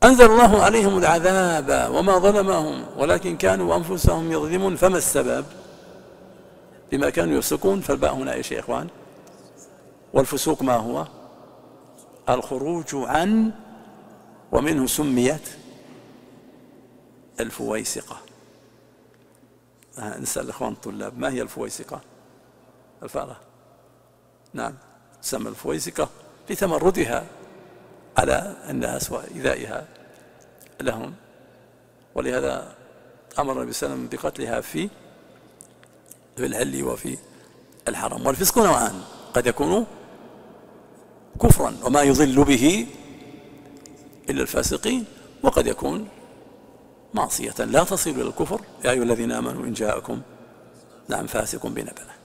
أنزل الله عليهم العذاب وما ظلمهم ولكن كانوا أنفسهم يظلمون. فما السبب؟ بما كانوا يفسقون. فالباء هنا ايش يا إخوان؟ والفسوق ما هو؟ الخروج عن، ومنه سميت الفويسقة. نسأل الإخوان الطلاب ما هي الفويسقة؟ الفارة. نعم، تسمى الفويسقة لتمردها على الناس وإيذائها لهم، ولهذا أمر النبي صلى الله عليه وسلم بقتلها في الحل وفي الحرم. والفسق نوعان، قد يكون كفرا وما يضل به إلا الفاسقين، وقد يكون معصية لا تصل إلى الكفر. يا أيها الذين آمنوا إن جاءكم فاسق بنبأ.